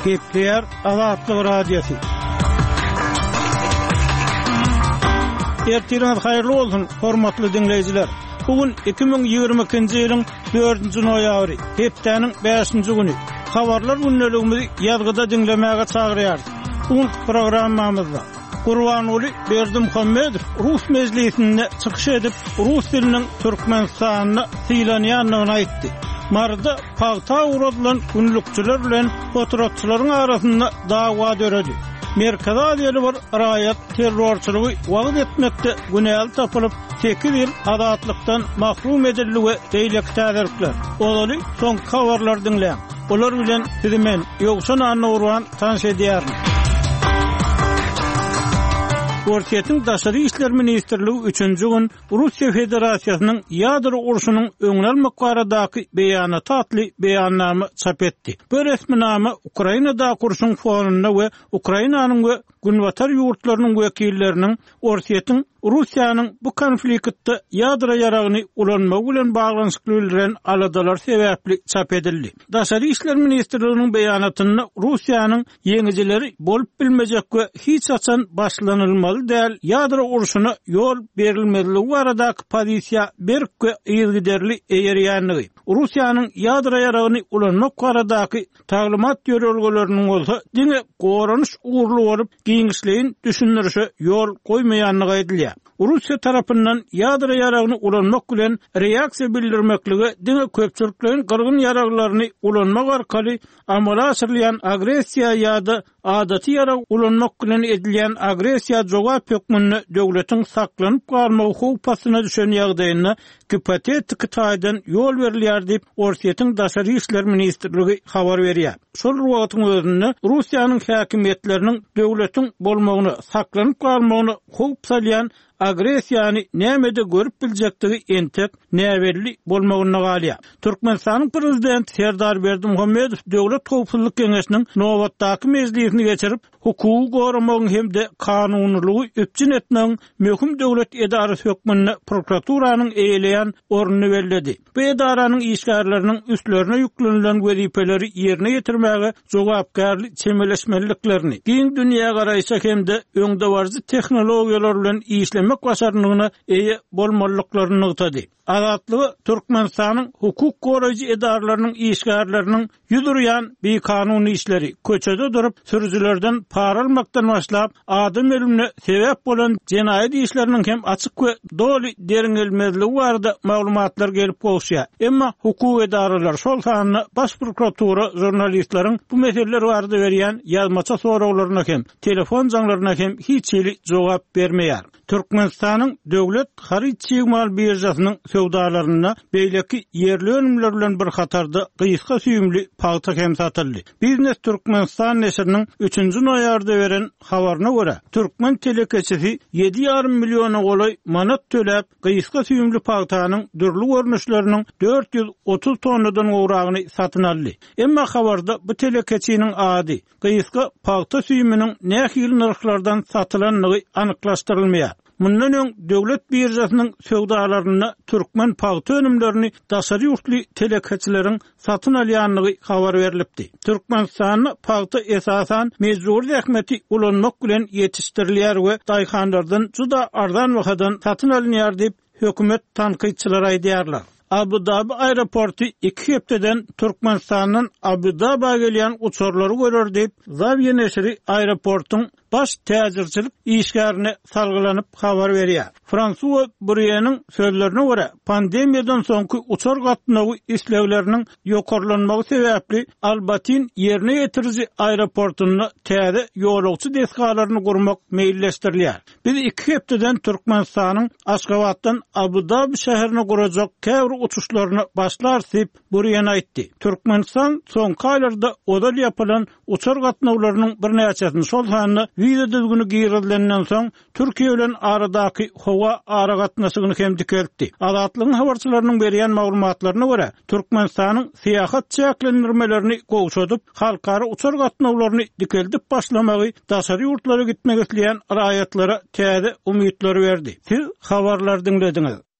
Kepler Azatlyk Radiosu. Ertiriniz hayırlı olsun, hormatly dinleyijiler. Bugün 2022-nji ýylyň 4-nji noýabry, hepdeniň 5-nji güni. Habarlar günneligimizi ýazgyda dinlemäge çagyrýar. Bugün programmamyzda Gurbanuly Berdimuhammedow Rus mejlisinde çykyş edip Rus diliniň Türkmenistanyna sylanýanlygyny aýtdy. Marda pagta uğradylan günlükçüler bilen fotoğrafçylaryň arasynda dawa döredi. Merkez Aziýaly bir raýat terrorçylygy wagt etmekde günäl tapylyp 8 ýyl azatlykdan mahrum edildi diýilek täzirkler. Olaly soň habarlar dinleýän. Olar bilen sizi men Ýogşan Anawran tanış edýärim. Türkiýetiň Daşary işler ministrligi 3-nji gün Russiýa Federasiýasynyň ýadro urşunyň öňüne almak baradaky beýanaty atly beýannama çap etdi. Bu resminama Ukrainada kurşun fonunda we Ukrainanyň we günwatar ýurtlarynyň wekilleriniň Türkiýetiň Russiýanyň bu konfliktde ýadro ýaragyny ulanmak bilen baglanyşykly bildiren aladalar sebäpli çap edildi. Daşary işler ministrliginiň beýanatyna Russiýanyň ýeňijileri bolup bilmejek we hiç açan başlanylmaly däl ýadro urşuna ýol berilmezligi baradaky pozisiýa berk we ýygyderli eýerýänligi. Russiýanyň ýadro ýaragyny ulanmak baradaky taglymat ýörelgeleriniň bolsa diňe goranyş uğurlu bolup giňişleýin düşünürse ýol goýmaýanlygy aýdylýar. Russiýa tarapyndan ýadro ýaragyny ulanmak bilen reaksiýa bildirmekligi diňe köpçülikleriň gyrgyn ýaraglaryny ulanmak arkaly amala asyrlayan agresiýa ýa-da adaty ýarag ulanmak bilen edilýän agresiýa jogap hökmüne döwletiň saklanyp galmagy howpasyna düşen ýagdaýyna hipotetik taýdan ýol berilýär diýip Türkiýetiň Daşary işler ministrligi habar berýär. Şol wagtyň özünde Russiýanyň häkimetleriniň döwletiň bolmagyny saklanyp galmagyny howp salýan agresiýany nämede görüp biljekdigi entek näberli bolmagyna galýar. Türkmenistanyň prezidenti Serdar Berdimuhammedow Döwlet Howpsuzlyk Keňeşiniň nowatdaky mejlisini geçirip hukuky goramagyň hemde kanunylygy öpjün etmäň möhüm döwlet edarasy hökmüne prokuraturynyň eýleýän ornuny bellädi. Bu edaranyň işgärleriniň üstlerine ýüklenilen wezipeleri ýerine ýetirmäge jogapkärlik çemeleşmeliklerini, giň dünýä garaýşa hemde öňde barjy tehnologiýalar bilen işlemek başaranyna eýe bolmalyklaryny ýytady. Azatlygy Türkmenistanyň hukuk goraýjy edaralarynyň işgärleriniň ýüdürýän bir kanuny işleri köçede durup sürüjilerden para almakdan başlap adam ölümine sebäp bolan jenaýat işleriniň hem açyk we doly deriňelmezligi barada maglumatlar gelip goýuşýar. Emma hukuk edaralar şol sanyna baş prokuratura jurnalistleriň bu meseleler barada berýän ýazmaça soraklaryna hem telefon jaňlaryna hem hiç ýyly jogap bermeýär. Türkmenistanyň döwlet haryçylyk mal birjasynyň sowdalaryna beýleki ýerli önümler bilen bir hatarda gyýyska süýümli pagta hem satyldy. Biznes Türkmenistan neşriniň 3-nji noýabryda beren habaryna görä, Türkmen telekeçisi 7,5 million golay manat töläp gyýyska süýümli pagtanyň dürli görnüşleriniň 430 tonnadan gowragyny satyn aldy. Emma habarda bu telekeçiniň ady gyýyska pagta süýüminiň nähil narhlardan satylanlygy anyklaşdyrylmaýar. Mundan öň döwlet birjasynyň sowdalaryna türkmen pagta önümlerini daşary ýurtly telekeçileriň satyn alýanlygy habar berilipdi. Türkmenistanyň pagta esasan mejbur zähmeti ulanmak bilen ýetişdirilýär we daýhanlardan juda arzan wagtdan satyn alınýar diýip hökümet tanqidçiler aýdýarlar. Abu Dhabi aeroportu 2 hepdeden Türkmenistanyň Abu Dhabi'ye gelýän uçurlary görür diýip Zaviye neşri aeroportuň baş täzirçilik işgärine salgylanyp habar berýär. François Bourrien'in sözlerine görä, pandemiýadan soňky uçar gatnagy işlewleriniň ýokarlanmagy sebäpli Albatin ýerine ýetiriji aeroportuny täze ýolagçy deskalaryny gurmak meýilleşdirilýär. Biz 2 hepdeden Türkmenistanyň Aşgabatdan Abu Dhabi şäherine gurajak käbir uçuşlaryny başlar diýip Bourrien aýtdy. Türkmenistan soňky aýlarda odal ýapylan uçar gatnawlarynyň bir näçesini şol hanyna viza düzgünü giýirilenden soň Türkiýe bilen aradaky howa ara gatnaşygyny hem dikeltdi. Azatlygyň habarçylarynyň berýän maglumatlaryna görä, Türkmenistanyň syýahat çäklendirmelerini gowşadyp, halkara uçar gatnawlaryny dikeldip başlamagy daşary ýurtlara gitmek isleýän raýatlara täze umytlar berdi. Siz habarlar dinlediňiz.